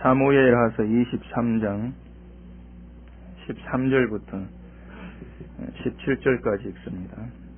사무엘하서 23장 13절부터 17절까지 읽습니다.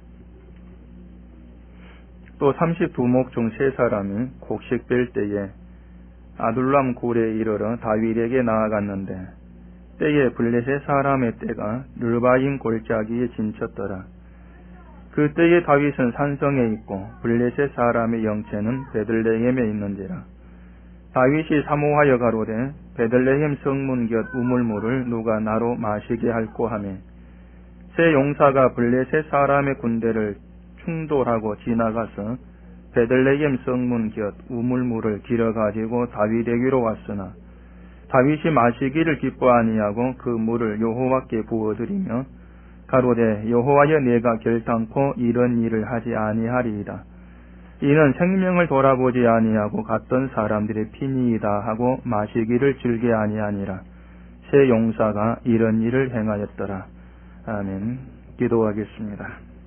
또 32목 중 세 사람이 곡식 뺄 때에 아둘람 굴에 이르러 다윗에게 나아갔는데 때에 블레셋 사람의 떼가 르바임 골짜기에 진쳤더라. 그 때에 다윗은 산성에 있고 블레셋 사람의 영체는 베들레헴에 있는지라. 다윗이 사모하여 가로되 베들레헴 성문 곁 우물물을 누가 나로 마시게 할꼬 하매 새 용사가 블레셋 사람의 군대를 충돌하고 지나가서 베들레헴 성문 곁 우물물을 길어가지고 다윗에게로 왔으나 다윗이 마시기를 기뻐 아니하고 그 물을 여호와께 부어드리며 가로되 여호와여 내가 결단코 이런 일을 하지 아니하리이다. 이는 생명을 돌아보지 아니하고 갔던 사람들의 피니이다 하고 마시기를 즐겨 아니하니라. 새 용사가 이런 일을 행하였더라. 아멘. 기도하겠습니다.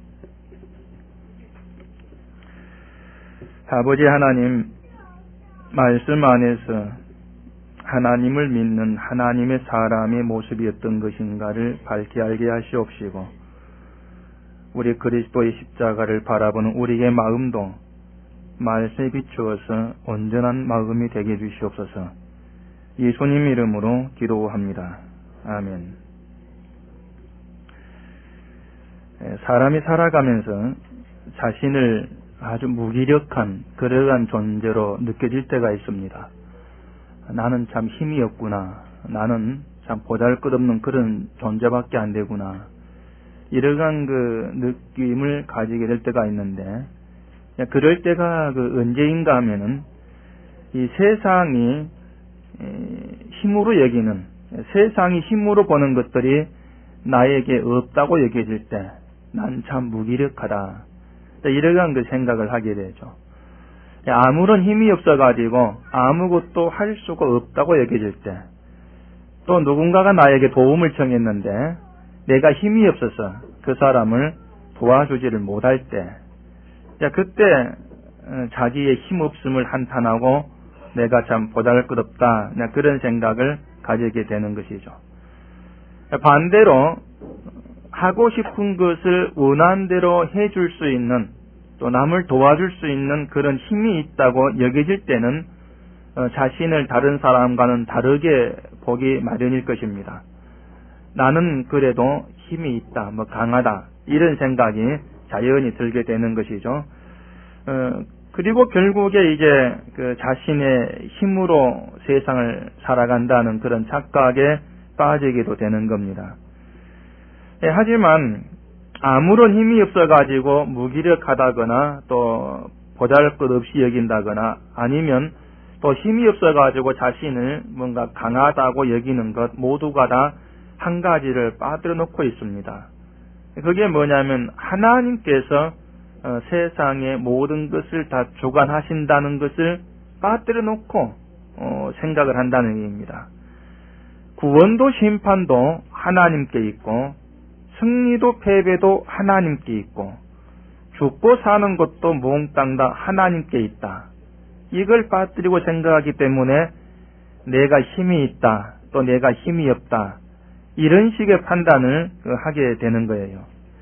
아버지 하나님, 말씀 안에서 하나님을 믿는 하나님의 사람의 모습이 어떤 것인가를 밝히 알게 하시옵시고 우리 그리스도의 십자가를 바라보는 우리의 마음도 말씀에 비추어서 온전한 마음이 되게 해주시옵소서. 예수님 이름으로 기도합니다. 아멘. 사람이 살아가면서 자신을 아주 무기력한 그러한 존재로 느껴질 때가 있습니다. 나는 참 힘이 없구나. 나는 참 보잘것없는 그런 존재밖에 안 되구나. 이러한 그 느낌을 가지게 될 때가 있는데, 그럴 때가 언제인가 하면은 이 세상이 힘으로 여기는, 세상이 힘으로 보는 것들이 나에게 없다고 여겨질 때 난 참 무기력하다. 이러한 그 생각을 하게 되죠. 아무런 힘이 없어가지고 아무것도 할 수가 없다고 여겨질 때, 또 누군가가 나에게 도움을 청했는데 내가 힘이 없어서 그 사람을 도와주지를 못할 때, 그때 자기의 힘없음을 한탄하고 내가 참 보잘것없다, 그런 생각을 가지게 되는 것이죠. 반대로 하고 싶은 것을 원하는 대로 해줄 수 있는, 또 남을 도와줄 수 있는 그런 힘이 있다고 여겨질 때는 자신을 다른 사람과는 다르게 보기 마련일 것입니다. 나는 그래도 힘이 있다, 강하다, 이런 생각이 자연히 들게 되는 것이죠. 그리고 결국에 이제 그 자신의 힘으로 세상을 살아간다는 그런 착각에 빠지기도 되는 겁니다. 하지만 아무런 힘이 없어가지고 무기력하다거나 또 보잘것없이 여긴다거나 아니면 또 힘이 없어가지고 자신을 뭔가 강하다고 여기는 것 모두가 다 한 가지를 빠뜨려 놓고 있습니다. 그게 뭐냐면 하나님께서 세상의 모든 것을 다 주관하신다는 것을 빠뜨려 놓고 생각을 한다는 얘기입니다. 구원도 심판도 하나님께 있고 승리도 패배도 하나님께 있고 죽고 사는 것도 몽땅 다 하나님께 있다. 이걸 빠뜨리고 생각하기 때문에 내가 힘이 있다, 또 내가 힘이 없다, 이런 식의 판단을 하게 되는 거예요.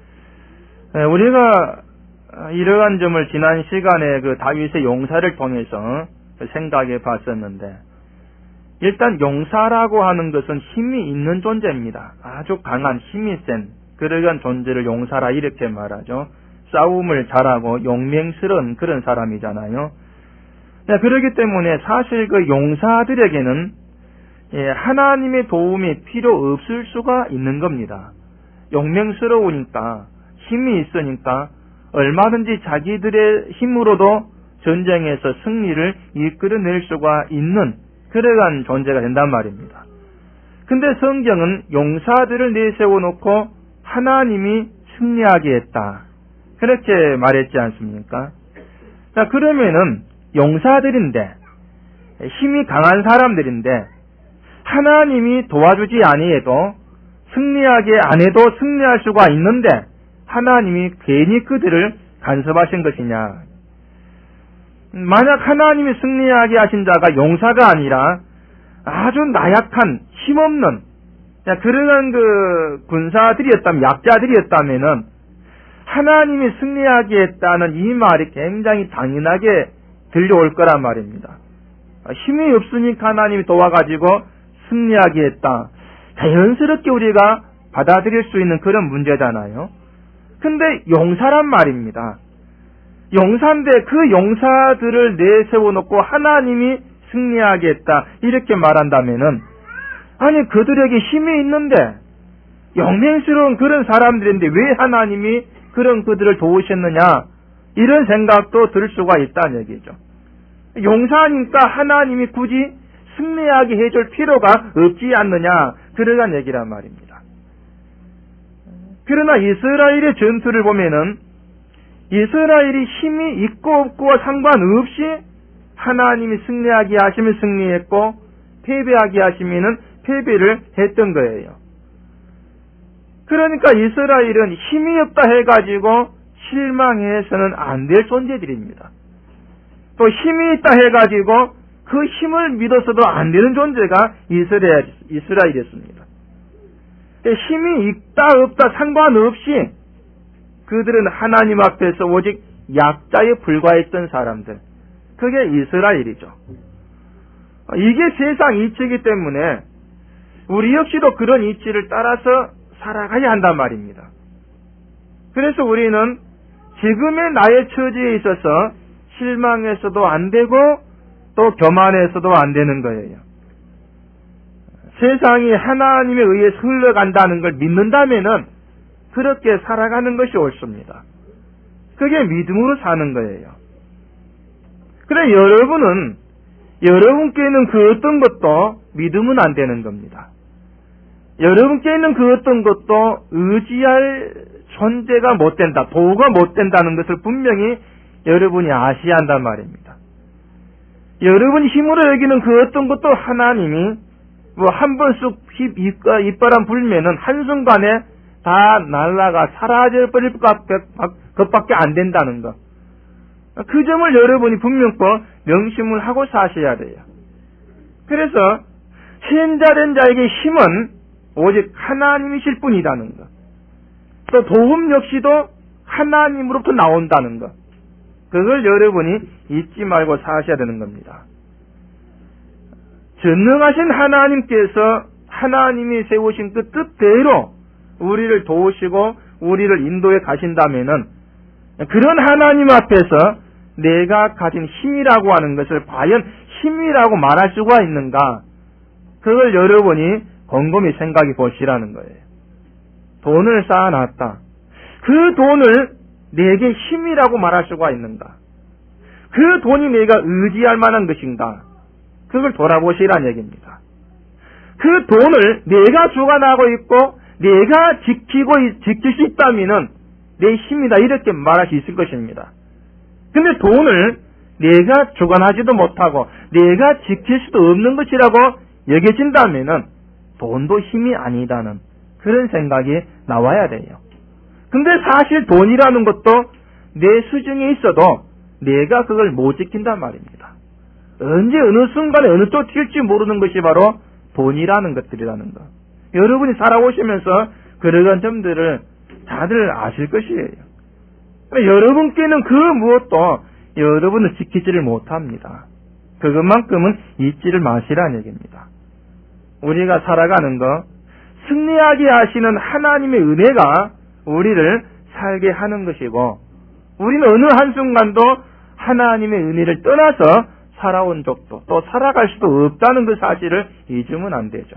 우리가 이러한 점을 지난 시간에 그 다윗의 용사를 통해서 생각해 봤었는데, 일단 용사라고 하는 것은 힘이 있는 존재입니다. 아주 강한 힘이 센 그러한 존재를 용사라 이렇게 말하죠. 싸움을 잘하고 용맹스러운 그런 사람이잖아요. 그렇기 때문에 사실 그 용사들에게는 하나님의 도움이 필요 없을 수가 있는 겁니다. 용맹스러우니까, 힘이 있으니까 얼마든지 자기들의 힘으로도 전쟁에서 승리를 이끌어낼 수가 있는 그러한 존재가 된단 말입니다. 근데 성경은 용사들을 내세워놓고 하나님이 승리하게 했다, 그렇게 말했지 않습니까? 자, 그러면은 용사들인데, 힘이 강한 사람들인데 하나님이 도와주지 아니해도, 승리하게 안 해도 승리할 수가 있는데 하나님이 괜히 그들을 간섭하신 것이냐? 만약 하나님이 승리하게 하신 자가 용사가 아니라 아주 나약한 힘없는 그러한 그 군사들이었다면, 약자들이었다면은 하나님이 승리하게 했다는 이 말이 굉장히 당연하게 들려올 거란 말입니다. 힘이 없으니까 하나님이 도와가지고 승리하게 했다. 자연스럽게 우리가 받아들일 수 있는 그런 문제잖아요. 근데 용사란 말입니다. 용사인데 그 용사들을 내세워놓고 하나님이 승리하게 했다, 이렇게 말한다면은, 아니 그들에게 힘이 있는데 영맹스러운 그런 사람들인데 왜 하나님이 그런 그들을 도우셨느냐, 이런 생각도 들 수가 있다는 얘기죠. 용사니까 하나님이 굳이 승리하게 해줄 필요가 없지 않느냐, 그러한 얘기란 말입니다. 그러나 이스라엘의 전투를 보면은 이스라엘이 힘이 있고 없고와 상관없이 하나님이 승리하게 하시면 승리했고 패배하게 하시면은 패배를 했던 거예요. 그러니까 이스라엘은 힘이 없다 해가지고 실망해서는 안 될 존재들입니다. 또 힘이 있다 해가지고 그 힘을 믿어서도 안 되는 존재가 이스라엘이었습니다. 힘이 있다 없다 상관없이 그들은 하나님 앞에서 오직 약자에 불과했던 사람들, 그게 이스라엘이죠. 이게 세상 이치이기 때문에 우리 역시도 그런 이치를 따라서 살아가야 한단 말입니다. 그래서 우리는 지금의 나의 처지에 있어서 실망해서도 안 되고 또 교만해서도 안 되는 거예요. 세상이 하나님에 의해서 흘러간다는 걸 믿는다면은 그렇게 살아가는 것이 옳습니다. 그게 믿음으로 사는 거예요. 그래 여러분은 여러분께 있는 그 어떤 것도 믿으면 안 되는 겁니다. 여러분께 있는 그 어떤 것도 의지할 존재가 못 된다, 도구가 못 된다는 것을 분명히 여러분이 아셔야 한단 말입니다. 여러분이 힘으로 여기는 그 어떤 것도 하나님이 한 번 쑥 입바람 불면은 한순간에 다 날아가 사라져 버릴 것밖에 안 된다는 것. 그 점을 여러분이 분명히 명심을 하고 사셔야 돼요. 그래서 현자된 자에게 힘은 오직 하나님이실 뿐이라는 것. 또 도움 역시도 하나님으로부터 나온다는 것. 그걸 여러분이 잊지 말고 사셔야 되는 겁니다. 전능하신 하나님께서 하나님이 세우신 그 뜻대로 우리를 도우시고 우리를 인도해 가신다면은 그런 하나님 앞에서 내가 가진 힘이라고 하는 것을 과연 힘이라고 말할 수가 있는가? 그걸 여러분이 곰곰이 생각해 보시라는 거예요. 돈을 쌓아놨다. 그 돈을 내게 힘이라고 말할 수가 있는가? 그 돈이 내가 의지할 만한 것인가? 그걸 돌아보시라는 얘기입니다. 그 돈을 내가 주관하고 있고 내가 지킬 수 있다면은 내 힘이다, 이렇게 말할 수 있을 것입니다. 근데 돈을 내가 주관하지도 못하고 내가 지킬 수도 없는 것이라고 여겨진다면은 돈도 힘이 아니다는 그런 생각이 나와야 돼요. 근데 사실 돈이라는 것도 내 수중에 있어도 내가 그걸 못 지킨단 말입니다. 언제 어느 순간에 어느 쪽 튈지 모르는 것이 바로 돈이라는 것들이라는 것. 여러분이 살아오시면서 그러한 점들을 다들 아실 것이에요. 여러분께는 그 무엇도 여러분을 지키지를 못합니다. 그것만큼은 잊지를 마시라는 얘기입니다. 우리가 살아가는 것, 승리하게 하시는 하나님의 은혜가 우리를 살게 하는 것이고, 우리는 어느 한순간도 하나님의 은혜를 떠나서 살아온 적도 또 살아갈 수도 없다는 그 사실을 잊으면 안 되죠.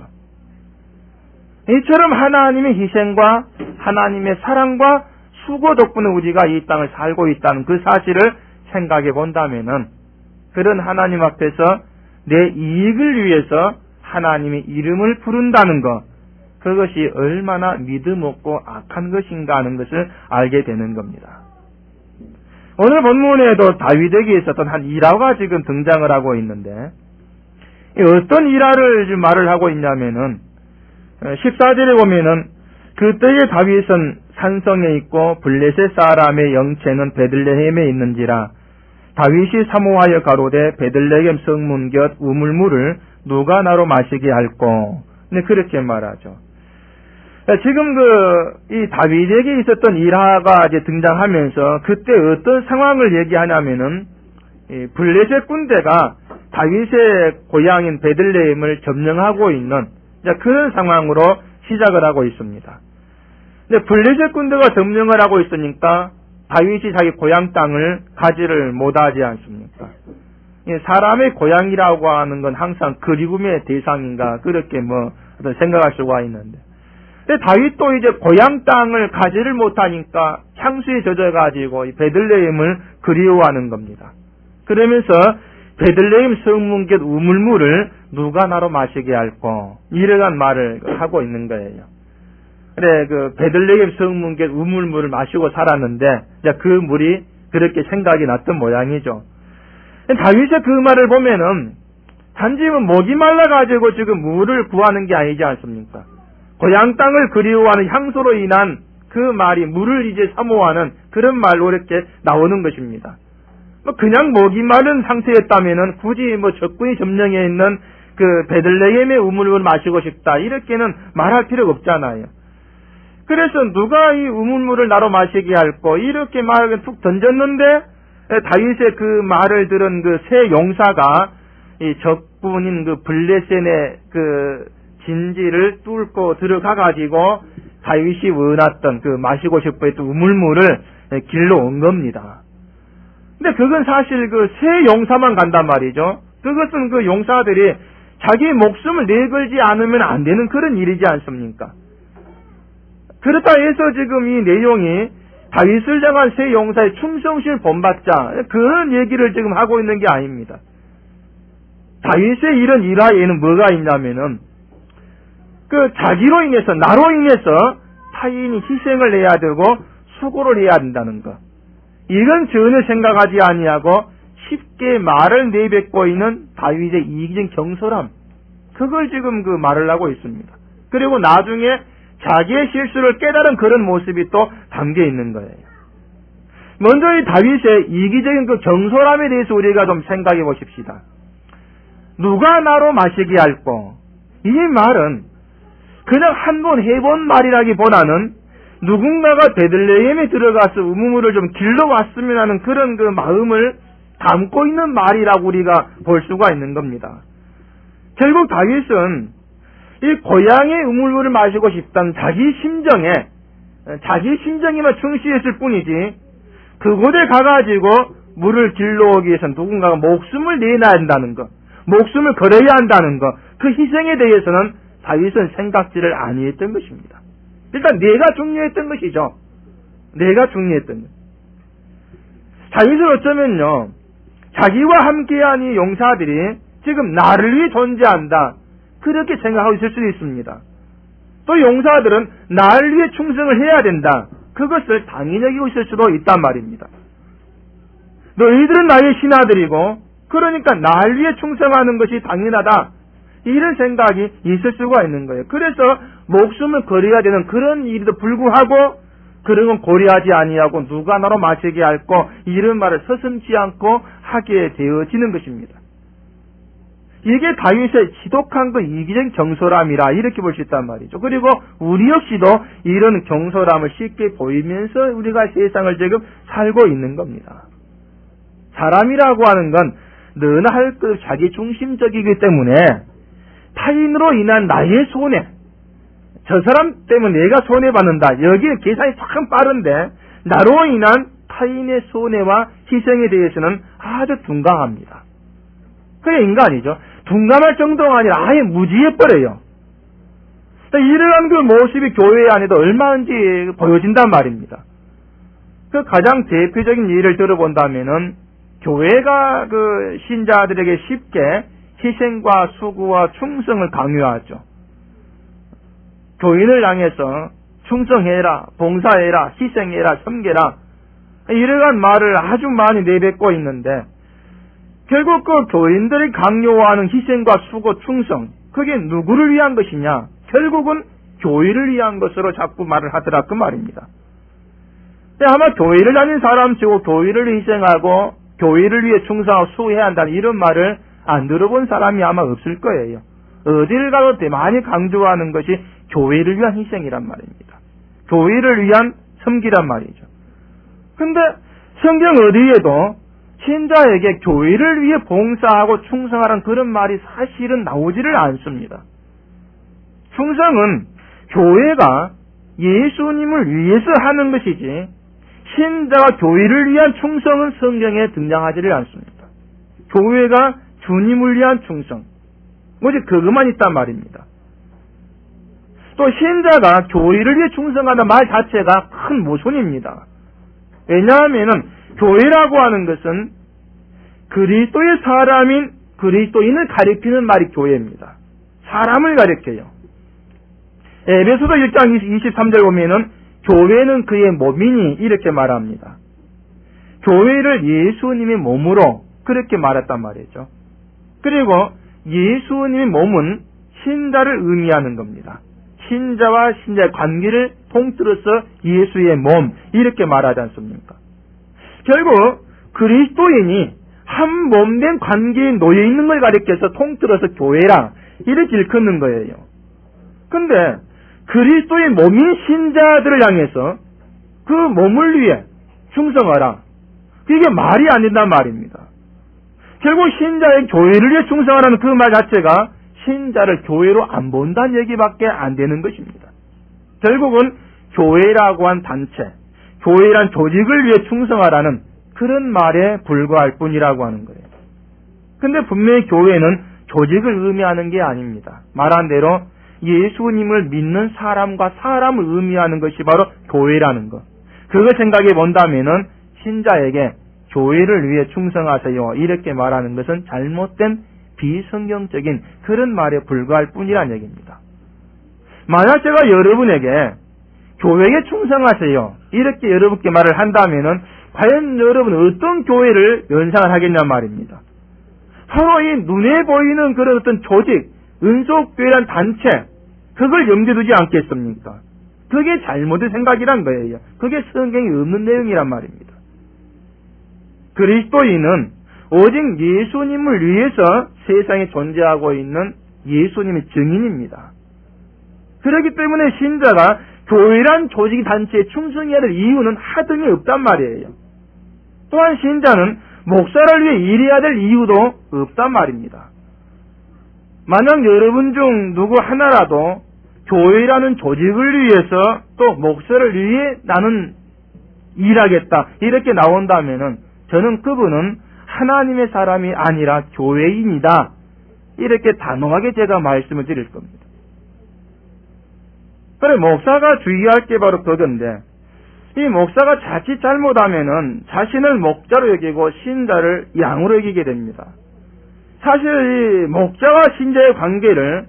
이처럼 하나님의 희생과 하나님의 사랑과 수고 덕분에 우리가 이 땅을 살고 있다는 그 사실을 생각해 본다면은 그런 하나님 앞에서 내 이익을 위해서 하나님의 이름을 부른다는 것, 그것이 얼마나 믿음 없고 악한 것인가 하는 것을 알게 되는 겁니다. 오늘 본문에도 다윗에게 있었던 한 일화가 지금 등장을 하고 있는데, 어떤 일화를 말을 하고 있냐면은 14절에 보면은 그때에 다윗은 산성에 있고 블레셋 사람의 영체는 베들레헴에 있는지라 다윗이 사모하여 가로되 베들레헴 성문 곁 우물물을 누가 나로 마시게 할꼬. 네, 그렇게 말하죠. 지금 이 다윗에게 있었던 일화가 이제 등장하면서 그때 어떤 상황을 얘기하냐면은 블레셋 군대가 다윗의 고향인 베들레헴을 점령하고 있는 그런 상황으로 시작을 하고 있습니다. 근데 블레셋 군대가 점령을 하고 있으니까 다윗이 자기 고향 땅을 가지를 못하지 않습니까? 사람의 고향이라고 하는 건 항상 그리움의 대상인가 그렇게 생각할 수가 있는데, 근데 다윗도 이제 고향 땅을 가지를 못하니까 향수에 젖어가지고 이 베들레헴을 그리워하는 겁니다. 그러면서 베들레헴 성문 곁 우물물을 누가 나로 마시게 할꼬, 이러한 말을 하고 있는 거예요. 그래, 베들레헴 성문 곁 우물물을 마시고 살았는데 그 물이 그렇게 생각이 났던 모양이죠. 다윗의 그 말을 보면은 단지 목이 말라가지고 지금 물을 구하는 게 아니지 않습니까? 고향 땅을 그리워하는 향수로 인한 그 말이 물을 이제 사모하는 그런 말로 이렇게 나오는 것입니다. 그냥 목이 마른 상태였다면은 굳이 적군이 점령해 있는 베들레헴의 우물을 마시고 싶다 이렇게는 말할 필요가 없잖아요. 그래서 누가 이 우물물을 나로 마시게 할꼬 이렇게 말을 툭 던졌는데 다윗의 그 말을 들은 세 용사가 이 적군인 블레셋의 진지를 뚫고 들어가 가지고 다윗이 원했던 마시고 싶어 했던 우물물을 길러 온 겁니다. 근데 그건 사실 세 용사만 간단 말이죠. 그것은 용사들이 자기 목숨을 내걸지 않으면 안 되는 그런 일이지 않습니까? 그렇다 해서 지금 이 내용이 다윗을 향한 세 용사의 충성심을 본받자 그런 얘기를 지금 하고 있는 게 아닙니다. 다윗의 이런 일화에는 뭐가 있냐면은 자기로 인해서 나로 인해서 타인이 희생을 해야 되고 수고를 해야 된다는 것, 이건 전혀 생각하지 아니하고 쉽게 말을 내뱉고 있는 다윗의 이기적인 경솔함, 그걸 지금 말을 하고 있습니다. 그리고 나중에 자기의 실수를 깨달은 그런 모습이 또 담겨 있는 거예요. 먼저 이 다윗의 이기적인 경솔함에 대해서 우리가 좀 생각해 보십시다. 누가 나로 마시게 할꼬, 이 말은 그냥 한 번 해본 말이라기보다는 누군가가 베들레헴에 들어가서 우물물을 좀 길러왔으면 하는 그런 마음을 담고 있는 말이라고 우리가 볼 수가 있는 겁니다. 결국 다윗은 이 고향의 우물물을 마시고 싶다는 자기 심정에만 충실했을 뿐이지 그곳에 가가지고 물을 길러오기 위해서는 누군가가 목숨을 내놔야 한다는 것, 목숨을 걸어야 한다는 것, 그 희생에 대해서는 다윗은 생각지를 아니했던 것입니다. 일단 내가 중요했던 것이죠. 내가 중요했던 것. 다윗은 어쩌면요, 자기와 함께한 이 용사들이 지금 나를 위해 존재한다 그렇게 생각하고 있을 수도 있습니다. 또 용사들은 나를 위해 충성을 해야 된다, 그것을 당연히 여기고 있을 수도 있단 말입니다. 너희들은 나의 신하들이고 그러니까 나를 위해 충성하는 것이 당연하다, 이런 생각이 있을 수가 있는 거예요. 그래서 목숨을 걸어야 되는 그런 일에도 불구하고 그런 건 고려하지 아니하고 누가 나로 마시게 할꼬, 이런 말을 서슴지 않고 하게 되어지는 것입니다. 이게 다윗의 지독한 이기적인 경솔함이라 이렇게 볼 수 있단 말이죠. 그리고 우리 역시도 이런 경솔함을 쉽게 보이면서 우리가 세상을 지금 살고 있는 겁니다. 사람이라고 하는 건 너나 할 것 자기 중심적이기 때문에 타인으로 인한 나의 손해, 저 사람 때문에 내가 손해받는다, 여기는 계산이 참 빠른데 나로 인한 타인의 손해와 희생에 대해서는 아주 둔감합니다. 그게 인간이죠. 둔감할 정도가 아니라 아예 무지해버려요. 이러한 모습이 교회 안에도 얼마든지 보여진단 말입니다. 가장 대표적인 예를 들어본다면은 교회가 신자들에게 쉽게 희생과 수고와 충성을 강요하죠. 교인을 향해서 충성해라, 봉사해라, 희생해라, 섬겨라, 이러한 말을 아주 많이 내뱉고 있는데 결국 교인들이 강요하는 희생과 수고, 충성, 그게 누구를 위한 것이냐? 결국은 교회를 위한 것으로 자꾸 말을 하더라 그 말입니다. 아마 교회를 다닌 사람치고 교회를 희생하고 교회를 위해 충성하고 수고해야 한다는 이런 말을 안 들어본 사람이 아마 없을 거예요. 어딜 가도 많이 강조하는 것이 교회를 위한 희생이란 말입니다. 교회를 위한 섬기란 말이죠. 근데 성경 어디에도 신자에게 교회를 위해 봉사하고 충성하라는 그런 말이 사실은 나오지를 않습니다. 충성은 교회가 예수님을 위해서 하는 것이지 신자가 교회를 위한 충성은 성경에 등장하지를 않습니다. 교회가 주님을 위한 충성, 오직 그것만 있단 말입니다. 또 신자가 교회를 위해 충성하는 말 자체가 큰 모순입니다. 왜냐하면 교회라고 하는 것은 그리스도의 사람인 그리스도인을 가리키는 말이 교회입니다. 사람을 가리켜요. 에베소서 1장 23절 보면은 교회는 그의 몸이니 이렇게 말합니다. 교회를 예수님의 몸으로 그렇게 말했단 말이죠. 그리고 예수님의 몸은 신자를 의미하는 겁니다. 신자와 신자의 관계를 통틀어서 예수의 몸 이렇게 말하지 않습니까? 결국 그리스도인이 한 몸된 관계에 놓여 있는 걸 가리켜서 통틀어서 교회라 이렇게 일컫는 거예요. 근데 그리스도의 몸인 신자들을 향해서 그 몸을 위해 충성하라. 그게 말이 안 된단 말입니다. 결국 신자의 교회를 위해 충성하라는 그 말 자체가 신자를 교회로 안 본다는 얘기밖에 안 되는 것입니다. 결국은 교회라고 한 단체, 교회란 조직을 위해 충성하라는 그런 말에 불과할 뿐이라고 하는 거예요. 근데 분명히 교회는 조직을 의미하는 게 아닙니다. 말한 대로 예수님을 믿는 사람과 사람을 의미하는 것이 바로 교회라는 것. 그거 생각해 본다면은 신자에게 교회를 위해 충성하세요 이렇게 말하는 것은 잘못된 비성경적인 그런 말에 불과할 뿐이라는 얘기입니다. 만약 제가 여러분에게 교회에 충성하세요 이렇게 여러분께 말을 한다면은 과연 여러분은 어떤 교회를 연상을 하겠냐 말입니다. 바로 이 눈에 보이는 그런 어떤 조직, 은속교회란 단체, 그걸 염두에 두지 않겠습니까? 그게 잘못된 생각이란 거예요. 그게 성경에 없는 내용이란 말입니다. 그리스도인은 오직 예수님을 위해서 세상에 존재하고 있는 예수님의 증인입니다. 그렇기 때문에 신자가 교회란 조직 단체에 충성해야 될 이유는 하등이 없단 말이에요. 또한 신자는 목사를 위해 일해야 될 이유도 없단 말입니다. 만약 여러분 중 누구 하나라도 교회라는 조직을 위해서 또 목사를 위해 나는 일하겠다 이렇게 나온다면은 저는 그분은 하나님의 사람이 아니라 교회인이다 이렇게 단호하게 제가 말씀을 드릴 겁니다. 그래 목사가 주의할 게 바로 그건데 이 목사가 자칫 잘못하면은 자신을 목자로 여기고 신자를 양으로 여기게 됩니다. 사실 이 목자와 신자의 관계를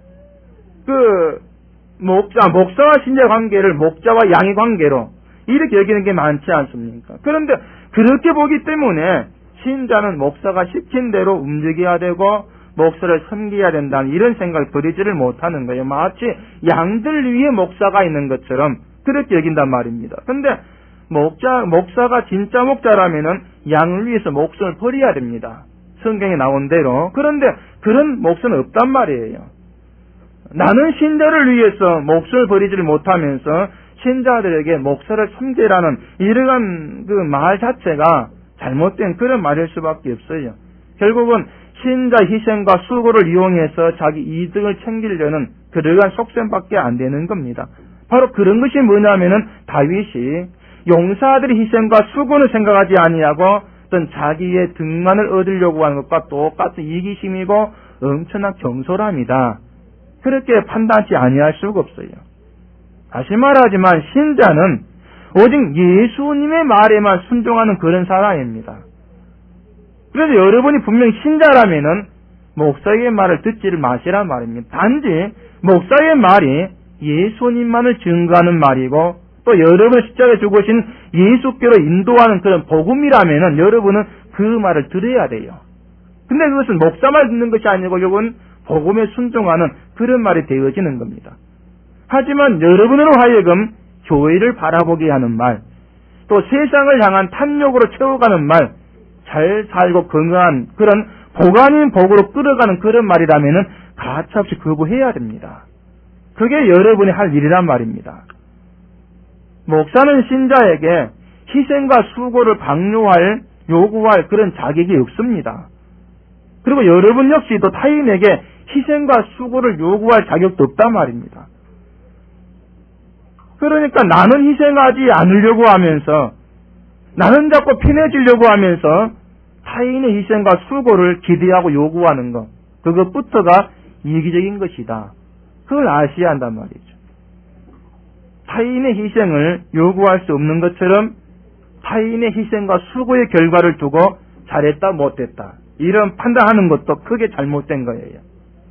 목사와 신자의 관계를 목자와 양의 관계로 이렇게 여기는 게 많지 않습니까? 그런데 그렇게 보기 때문에 신자는 목사가 시킨 대로 움직여야 되고 목사를 섬겨야 된다는 이런 생각을 버리지를 못하는 거예요. 마치 양들 위에 목사가 있는 것처럼 그렇게 여긴단 말입니다. 근데 목사가 진짜 목자라면은 양을 위해서 목숨을 버려야 됩니다. 성경에 나온 대로. 그런데 그런 목사는 없단 말이에요. 나는 신자를 위해서 목숨을 버리지를 못하면서 신자들에게 목사를 섬기라는 이러한 그 말 자체가 잘못된 그런 말일 수밖에 없어요. 결국은 신자 희생과 수고를 이용해서 자기 이득을 챙기려는 그러한 속셈밖에 안 되는 겁니다. 바로 그런 것이 뭐냐면은 다윗이 용사들의 희생과 수고는 생각하지 아니하고 어떤 자기의 득만을 얻으려고 하는 것과 똑같은 이기심이고 엄청난 경솔함이다. 그렇게 판단하지 아니할 수가 없어요. 다시 말하지만 신자는 오직 예수님의 말에만 순종하는 그런 사람입니다. 그래서 여러분이 분명히 신자라면은 목사의 말을 듣지를 마시란 말입니다. 단지 목사의 말이 예수님만을 증거하는 말이고 또 여러분의 십자가에 죽으신 예수께로 인도하는 그런 복음이라면은 여러분은 그 말을 들어야 돼요. 근데 그것은 목사만 듣는 것이 아니고 이건 복음에 순종하는 그런 말이 되어지는 겁니다. 하지만 여러분으로 하여금 교회를 바라보게 하는 말, 또 세상을 향한 탐욕으로 채워가는 말, 잘 살고 건강한 그런 복 아닌 복으로 끌어가는 그런 말이라면은 가차없이 거부해야 됩니다. 그게 여러분이 할 일이란 말입니다. 목사는 신자에게 희생과 수고를 강요할, 요구할 그런 자격이 없습니다. 그리고 여러분 역시도 타인에게 희생과 수고를 요구할 자격도 없단 말입니다. 그러니까 나는 희생하지 않으려고 하면서, 나는 자꾸 편해지려고 하면서 타인의 희생과 수고를 기대하고 요구하는 것, 그것부터가 이기적인 것이다. 그걸 아셔야 한단 말이죠. 타인의 희생을 요구할 수 없는 것처럼 타인의 희생과 수고의 결과를 두고 잘했다 못했다 이런 판단하는 것도 크게 잘못된 거예요.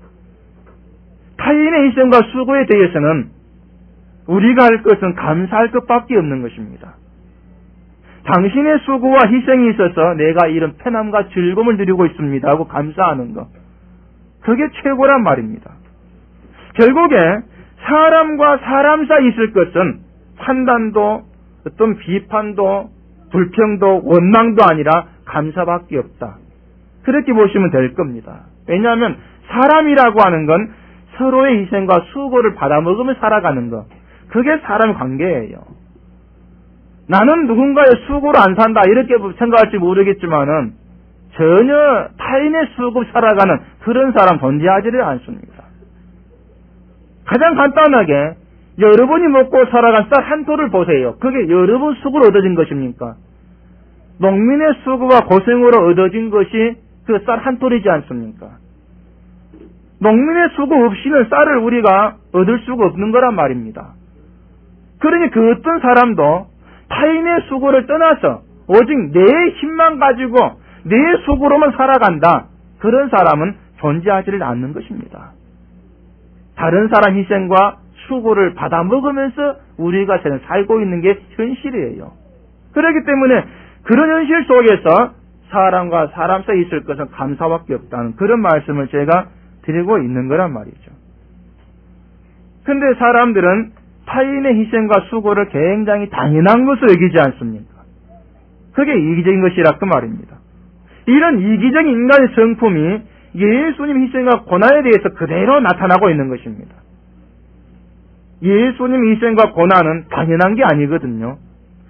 타인의 희생과 수고에 대해서는 우리가 할 것은 감사할 것밖에 없는 것입니다. 당신의 수고와 희생이 있어서 내가 이런 편함과 즐거움을 누리고 있습니다 하고 감사하는 것, 그게 최고란 말입니다. 결국에 사람과 사람 사이 있을 것은 판단도 어떤 비판도 불평도 원망도 아니라 감사밖에 없다. 그렇게 보시면 될 겁니다. 왜냐하면 사람이라고 하는 건 서로의 희생과 수고를 받아먹으며 살아가는 것, 그게 사람 관계예요. 나는 누군가의 수고를 안 산다 이렇게 생각할지 모르겠지만은 전혀 타인의 수고 살아가는 그런 사람 존재하지를 않습니다. 가장 간단하게 여러분이 먹고 살아간 쌀 한 톨을 보세요. 그게 여러분 수고로 얻어진 것입니까? 농민의 수고와 고생으로 얻어진 것이 그 쌀 한 톨이지 않습니까? 농민의 수고 없이는 쌀을 우리가 얻을 수가 없는 거란 말입니다. 그러니 그 어떤 사람도 타인의 수고를 떠나서 오직 내 힘만 가지고 내 수고로만 살아간다. 그런 사람은 존재하지를 않는 것입니다. 다른 사람 희생과 수고를 받아먹으면서 우리가 살고 있는 게 현실이에요. 그렇기 때문에 그런 현실 속에서 사람과 사람 사이에 있을 것은 감사밖에 없다는 그런 말씀을 제가 드리고 있는 거란 말이죠. 근데 사람들은 타인의 희생과 수고를 굉장히 당연한 것으로 여기지 않습니까? 그게 이기적인 것이라 그 말입니다. 이런 이기적인 인간의 성품이 예수님 희생과 고난에 대해서 그대로 나타나고 있는 것입니다. 예수님 희생과 고난은 당연한 게 아니거든요.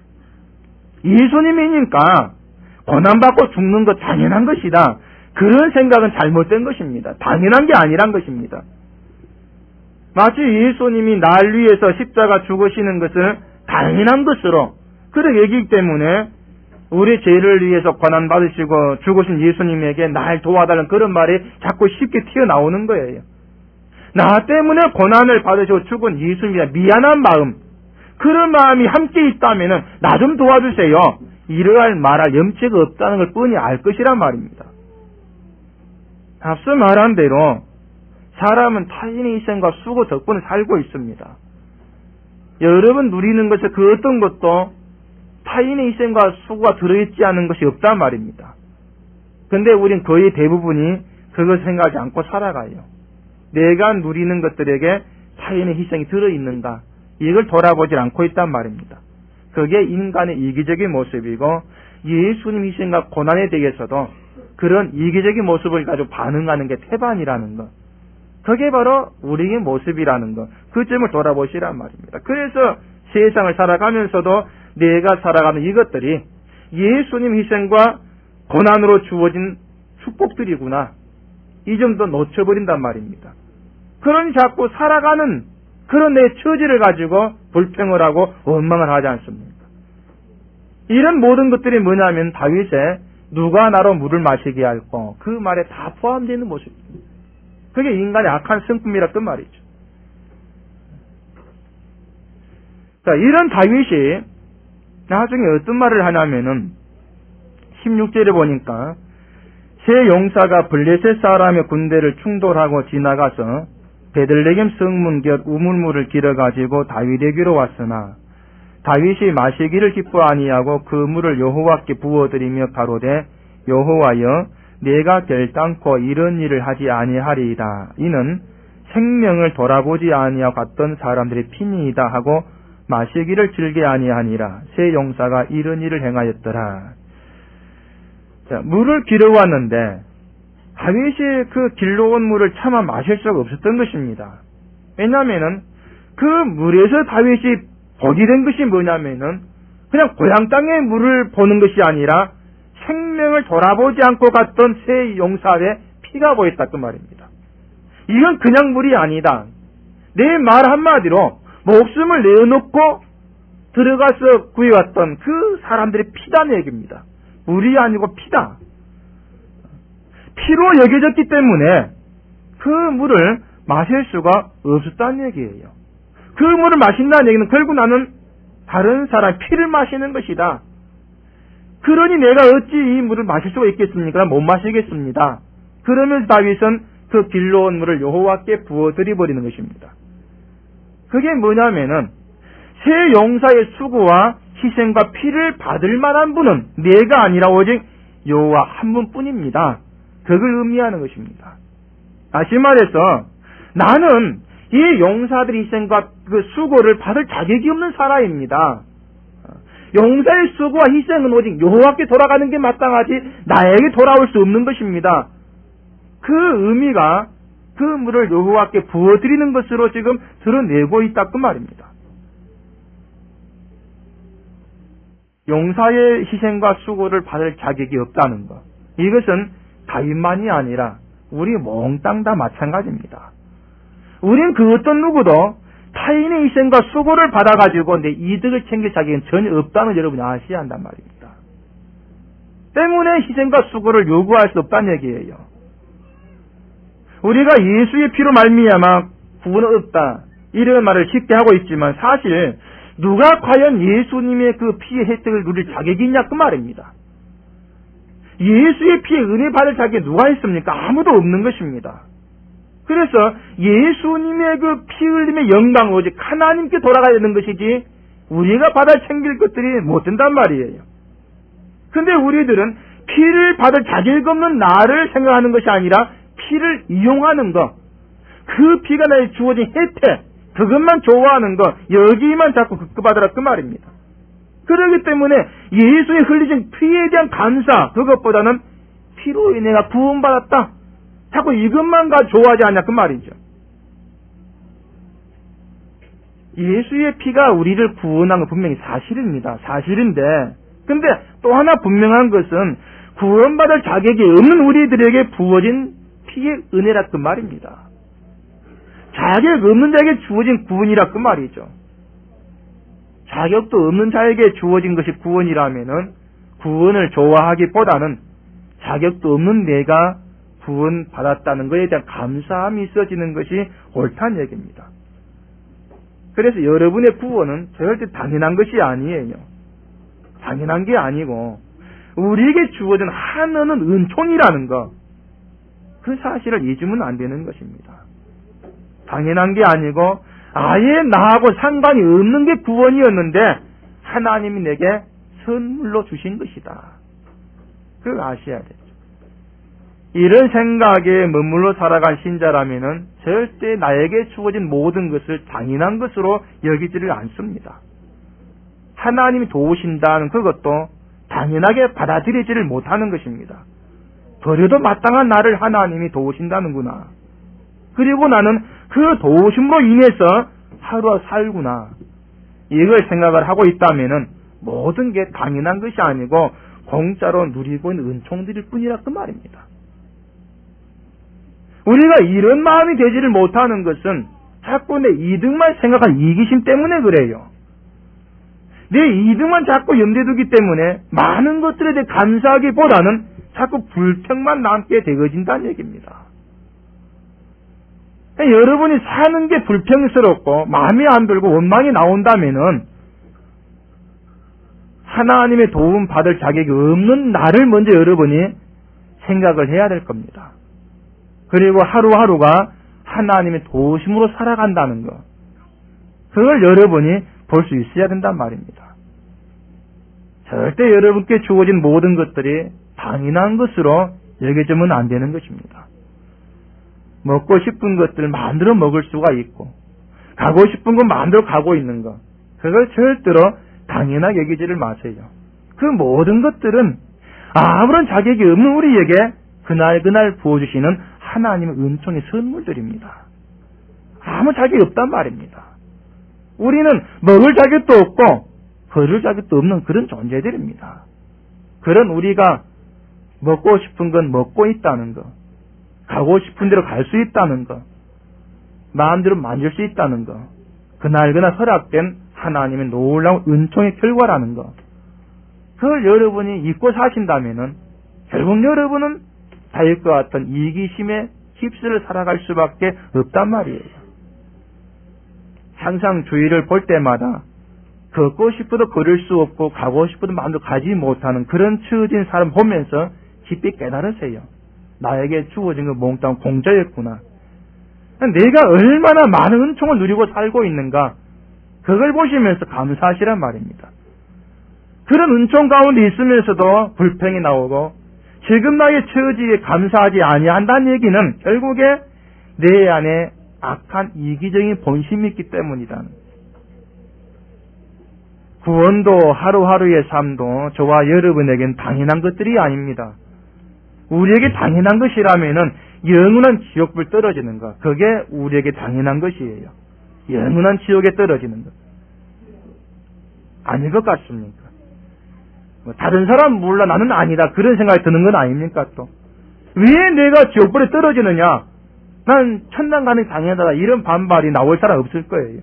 예수님이니까 고난받고 죽는 것 당연한 것이다. 그런 생각은 잘못된 것입니다. 당연한 게 아니란 것입니다. 마치 예수님이 날 위해서 십자가 죽으시는 것을 당연한 것으로 그렇게 여기기 때문에 우리 죄를 위해서 고난받으시고 죽으신 예수님에게 날 도와달라는 그런 말이 자꾸 쉽게 튀어나오는 거예요. 나 때문에 고난을 받으시고 죽은 예수님에 미안한 마음, 그런 마음이 함께 있다면 나 좀 도와주세요. 이러할 말할 염치가 없다는 걸 뻔히 알 것이란 말입니다. 앞서 말한 대로 사람은 타인의 희생과 수고 덕분에 살고 있습니다. 여러분 누리는 것에 그 어떤 것도 타인의 희생과 수고가 들어있지 않은 것이 없단 말입니다. 근데 우린 거의 대부분이 그것을 생각하지 않고 살아가요. 내가 누리는 것들에게 타인의 희생이 들어있는가, 이걸 돌아보질 않고 있단 말입니다. 그게 인간의 이기적인 모습이고 예수님 희생과 고난에 대해서도 그런 이기적인 모습을 가지고 반응하는 게 태반이라는 것, 그게 바로 우리의 모습이라는 것, 그 점을 돌아보시란 말입니다. 그래서 세상을 살아가면서도 내가 살아가는 이것들이 예수님 희생과 고난으로 주어진 축복들이구나, 이 점도 놓쳐버린단 말입니다. 그러니 자꾸 살아가는 그런 내 처지를 가지고 불평을 하고 원망을 하지 않습니까? 이런 모든 것들이 뭐냐면 다윗의 누가 나로 물을 마시게 할꼬, 그 말에 다 포함되어 있는 모습입니다. 그게 인간의 악한 성품이라 그 말이죠. 자, 이런 다윗이 나중에 어떤 말을 하냐면은 16절에 보니까 새 용사가 블레셋 사람의 군대를 충돌하고 지나가서 베들레헴 성문 곁 우물물을 길어가지고 다윗에게로 왔으나 다윗이 마시기를 기뻐 아니하고 그 물을 여호와께 부어드리며 가로되 여호와여 내가 결단코 이런 일을 하지 아니하리이다. 이는 생명을 돌아보지 아니하고 갔던 사람들의 피니이다 하고 마시기를 즐겨 아니하니라. 새 용사가 이런 일을 행하였더라. 자, 물을 길어왔는데 다윗이 그 길러온 물을 차마 마실 수가 없었던 것입니다. 왜냐하면은 그 물에서 다윗이 복이 된 것이 뭐냐면은 그냥 고향 땅의 물을 보는 것이 아니라 생명을 돌아보지 않고 갔던 새 용사의 피가 보였다 그 말입니다. 이건 그냥 물이 아니다. 내 말 한마디로 목숨을 내어놓고 들어가서 구해왔던 그 사람들의 피다는 얘기입니다. 물이 아니고 피다. 피로 여겨졌기 때문에 그 물을 마실 수가 없었다는 얘기예요. 그 물을 마신다는 얘기는 결국 나는 다른 사람의 피를 마시는 것이다. 그러니 내가 어찌 이 물을 마실 수가 있겠습니까? 못 마시겠습니다. 그러면서 다윗은 그 길러온 물을 여호와께 부어드려버리는 것입니다. 그게 뭐냐면은 새 용사의 수고와 희생과 피를 받을 만한 분은 내가 아니라 오직 여호와 한 분뿐입니다. 그걸 의미하는 것입니다. 다시 말해서 나는 이 용사들의 희생과 그 수고를 받을 자격이 없는 사람입니다. 용사의 수고와 희생은 오직 여호와께 돌아가는 게 마땅하지 나에게 돌아올 수 없는 것입니다. 그 의미가 그 물을 여호와께 부어드리는 것으로 지금 드러내고 있다 그 말입니다. 용사의 희생과 수고를 받을 자격이 없다는 것. 이것은 다윗만이 아니라 우리 몽땅 다 마찬가지입니다. 우린 그 어떤 누구도 타인의 희생과 수고를 받아가지고 내 이득을 챙길 자격은 전혀 없다는 여러분이 아셔야 한단 말입니다. 때문에 희생과 수고를 요구할 수 없다는 얘기예요. 우리가 예수의 피로 말미암아 구원은 없다 이런 말을 쉽게 하고 있지만 사실 누가 과연 예수님의 그 피의 혜택을 누릴 자격이 있냐 그 말입니다. 예수의 피에 은혜 받을 자격이 누가 있습니까? 아무도 없는 것입니다. 그래서 예수님의 그 피 흘림의 영광 오직 하나님께 돌아가야 되는 것이지 우리가 받아 챙길 것들이 못 된단 말이에요. 근데 우리들은 피를 받을 자격 없는 나를 생각하는 것이 아니라 피를 이용하는 것, 그 피가 나에게 주어진 혜택, 그것만 좋아하는 것, 여기만 자꾸 급급하더라 그 말입니다. 그렇기 때문에 예수의 흘리신 피에 대한 감사, 그것보다는 피로 인해 내가 구원받았다, 자꾸 이것만 좋아하지 않냐 그 말이죠. 예수의 피가 우리를 구원한 건 분명히 사실입니다. 사실인데 근데 또 하나 분명한 것은 구원받을 자격이 없는 우리들에게 부어진 피의 은혜라 그 말입니다. 자격 없는 자에게 주어진 구원이라 그 말이죠. 자격도 없는 자에게 주어진 것이 구원이라면은 구원을 좋아하기보다는 자격도 없는 내가 구원받았다는 것에 대한 감사함이 있어지는 것이 옳다는 얘기입니다. 그래서 여러분의 구원은 절대 당연한 것이 아니에요. 당연한 게 아니고 우리에게 주어진 하나는 은총이라는 것, 그 사실을 잊으면 안 되는 것입니다. 당연한 게 아니고 아예 나하고 상관이 없는 게 구원이었는데 하나님이 내게 선물로 주신 것이다. 그걸 아셔야 돼요. 이런 생각에 머물러 살아간 신자라면은 절대 나에게 주어진 모든 것을 당연한 것으로 여기지를 않습니다. 하나님이 도우신다는 그것도 당연하게 받아들이지를 못하는 것입니다. 그래도 마땅한 나를 하나님이 도우신다는구나. 그리고 나는 그 도우심으로 인해서 하루 살구나. 이걸 생각을 하고 있다면은 모든 게 당연한 것이 아니고 공짜로 누리고 있는 은총들일 뿐이라 그 말입니다. 우리가 이런 마음이 되지를 못하는 것은 자꾸 내 이득만 생각한 이기심 때문에 그래요. 내 이득만 자꾸 염두에 두기 때문에 많은 것들에 대해 감사하기보다는 자꾸 불평만 남게 되어진다는 얘기입니다. 여러분이 사는 게 불평스럽고 마음에 안 들고 원망이 나온다면은 하나님의 도움 받을 자격이 없는 나를 먼저 여러분이 생각을 해야 될 겁니다. 그리고 하루하루가 하나님의 도우심으로 살아간다는 것, 그걸 여러분이 볼 수 있어야 된단 말입니다. 절대 여러분께 주어진 모든 것들이 당연한 것으로 여겨지면 안 되는 것입니다. 먹고 싶은 것들 마음대로 먹을 수가 있고 가고 싶은 것 마음대로 가고 있는 것, 그걸 절대로 당연하게 여기지를 마세요. 그 모든 것들은 아무런 자격이 없는 우리에게 그날 부어주시는 하나님의 은총의 선물들입니다. 아무 자격이 없단 말입니다. 우리는 먹을 자격도 없고 거둘 자격도 없는 그런 존재들입니다. 그런 우리가 먹고 싶은 건 먹고 있다는 거, 가고 싶은 대로 갈 수 있다는 거, 마음대로 만질 수 있다는 거, 그날 허락된 하나님의 놀라운 은총의 결과라는 거, 그걸 여러분이 잊고 사신다면은 결국 여러분은 다윗과 같은 이기심에 휩쓸려 살아갈 수밖에 없단 말이에요. 항상 주위를 볼 때마다 걷고 싶어도 걸을 수 없고 가고 싶어도 마음대로 가지 못하는 그런 처진 사람 보면서 깊이 깨달으세요. 나에게 주어진 건 몽땅 공짜였구나. 내가 얼마나 많은 은총을 누리고 살고 있는가, 그걸 보시면서 감사하시란 말입니다. 그런 은총 가운데 있으면서도 불평이 나오고 지금 나의 처지에 감사하지 아니한다는 얘기는 결국에 내 안에 악한 이기적인 본심이 있기 때문이다. 구원도 하루하루의 삶도 저와 여러분에겐 당연한 것들이 아닙니다. 우리에게 당연한 것이라면은 영원한 지옥불 떨어지는 것, 그게 우리에게 당연한 것이에요. 영원한 지옥에 떨어지는 것. 아닐 것 같습니까? 다른 사람 몰라 나는 아니다 그런 생각이 드는 건 아닙니까 또? 왜 내가 지옥불에 떨어지느냐? 난 천당 가는 게 당연하다 이런 반발이 나올 사람 없을 거예요.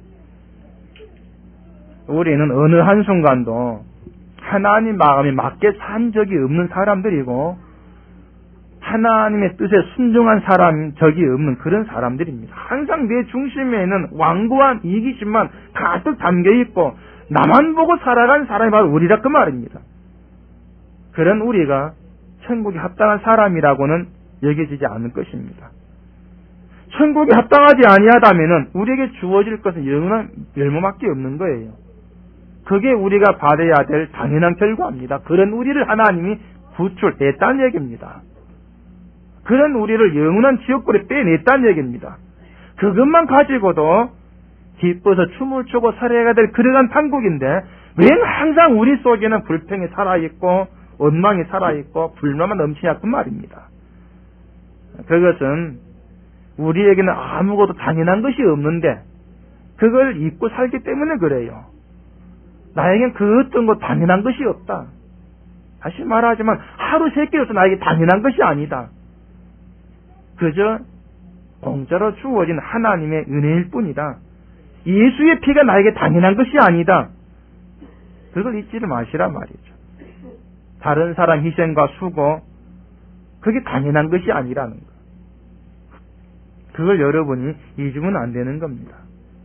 우리는 어느 한순간도 하나님 마음에 맞게 산 적이 없는 사람들이고 하나님의 뜻에 순종한 사람 적이 없는 그런 사람들입니다. 항상 내 중심에는 완고한 이기심만 가득 담겨있고 나만 보고 살아간 사람이 바로 우리라 그 말입니다. 그런 우리가 천국에 합당한 사람이라고는 여겨지지 않을 것입니다. 천국에 합당하지 아니하다면은 우리에게 주어질 것은 영원한 멸망밖에 없는 거예요. 그게 우리가 받아야 될 당연한 결과입니다. 그런 우리를 하나님이 구출했다는 얘기입니다. 그런 우리를 영원한 지옥불에 빼냈다는 얘기입니다. 그것만 가지고도 기뻐서 춤을 추고 살아야 될 그러한 판국인데 왜 항상 우리 속에는 불평이 살아있고 원망이 살아있고 불만만 넘치냐 그 말입니다. 그것은 우리에게는 아무것도 당연한 것이 없는데 그걸 잊고 살기 때문에 그래요. 나에겐 그 어떤 것 당연한 것이 없다. 다시 말하지만 하루 세 끼로서 나에게 당연한 것이 아니다. 그저 공짜로 주어진 하나님의 은혜일 뿐이다. 예수의 피가 나에게 당연한 것이 아니다. 그걸 잊지를 마시란 말이죠. 다른 사람 희생과 수고, 그게 당연한 것이 아니라는 것. 그걸 여러분이 잊으면 안 되는 겁니다.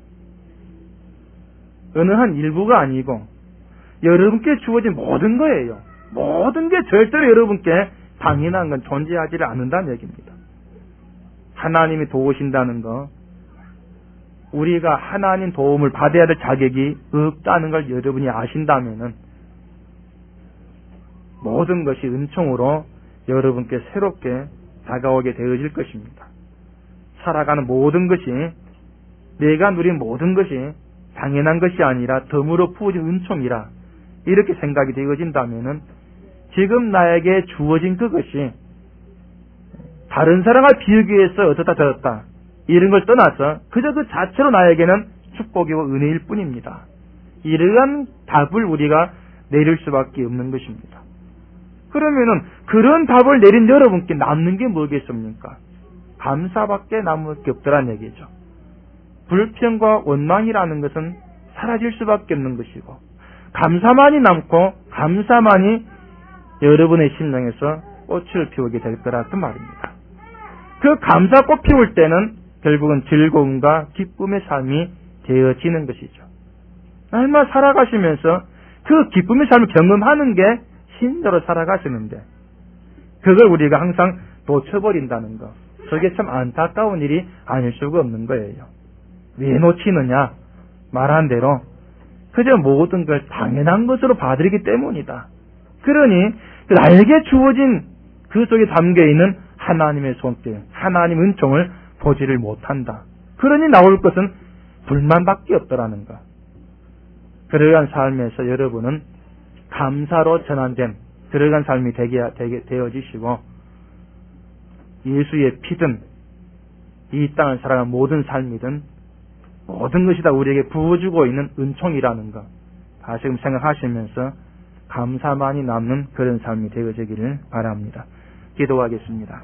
어느 한 일부가 아니고 여러분께 주어진 모든 거예요. 모든 게 절대로 여러분께 당연한 건 존재하지 않는다는 얘기입니다. 하나님이 도우신다는 거, 우리가 하나님 도움을 받아야 될 자격이 없다는 걸 여러분이 아신다면은 모든 것이 은총으로 여러분께 새롭게 다가오게 되어질 것입니다. 살아가는 모든 것이, 내가 누린 모든 것이 당연한 것이 아니라 덤으로 부어진 은총이라 이렇게 생각이 되어진다면은 지금 나에게 주어진 그것이 다른 사람과 비교해서 어떻다 저렇다 이런 걸 떠나서 그저 그 자체로 나에게는 축복이고 은혜일 뿐입니다. 이러한 답을 우리가 내릴 수밖에 없는 것입니다. 그러면은 그런 답을 내린 여러분께 남는 게 뭐겠습니까? 감사밖에 남을 게 없더란 얘기죠. 불평과 원망이라는 것은 사라질 수밖에 없는 것이고 감사만이 남고 감사만이 여러분의 심령에서 꽃을 피우게 될 거라 그 말입니다. 그 감사꽃 피울 때는 결국은 즐거움과 기쁨의 삶이 되어지는 것이죠. 날마다 살아가시면서 그 기쁨의 삶을 경험하는 게 신대로 살아가시는데 그걸 우리가 항상 놓쳐버린다는 것, 그게 참 안타까운 일이 아닐 수가 없는 거예요. 왜 놓치느냐? 말한 대로 그저 모든 걸 당연한 것으로 봐들이기 때문이다. 그러니 나에게 주어진 그 속에 담겨있는 하나님의 손길, 하나님 은총을 보지를 못한다. 그러니 나올 것은 불만밖에 없더라는 것. 그러한 삶에서 여러분은 감사로 전환된 들어간 삶이 되어지시고 예수의 피든 이 땅을 살아가는 모든 삶이든 모든 것이 다 우리에게 부어주고 있는 은총이라는 것 다시금 생각하시면서 감사만이 남는 그런 삶이 되어지기를 바랍니다. 기도하겠습니다.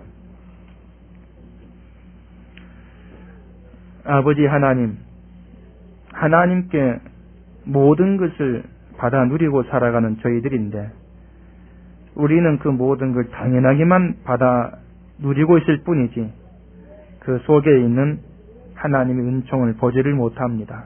아버지 하나님, 하나님께 모든 것을 받아 누리고 살아가는 저희들인데 우리는 그 모든 걸 당연하게만 받아 누리고 있을 뿐이지 그 속에 있는 하나님의 은총을 보지를 못합니다.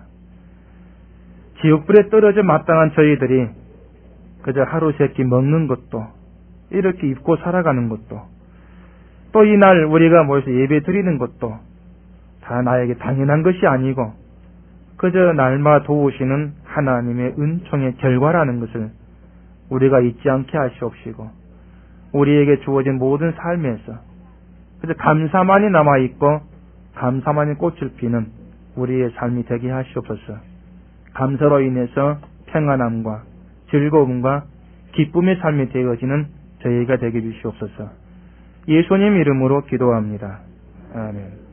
지옥불에 떨어져 마땅한 저희들이 그저 하루 세끼 먹는 것도 이렇게 입고 살아가는 것도 또 이날 우리가 모여서 예배 드리는 것도 다 나에게 당연한 것이 아니고 그저 날마다 도우시는 하나님의 은총의 결과라는 것을 우리가 잊지 않게 하시옵시고 우리에게 주어진 모든 삶에서 그저 감사만이 남아있고 감사만이 꽃을 피는 우리의 삶이 되게 하시옵소서. 감사로 인해서 평안함과 즐거움과 기쁨의 삶이 되어지는 저희가 되게 주시옵소서. 예수님 이름으로 기도합니다. 아멘.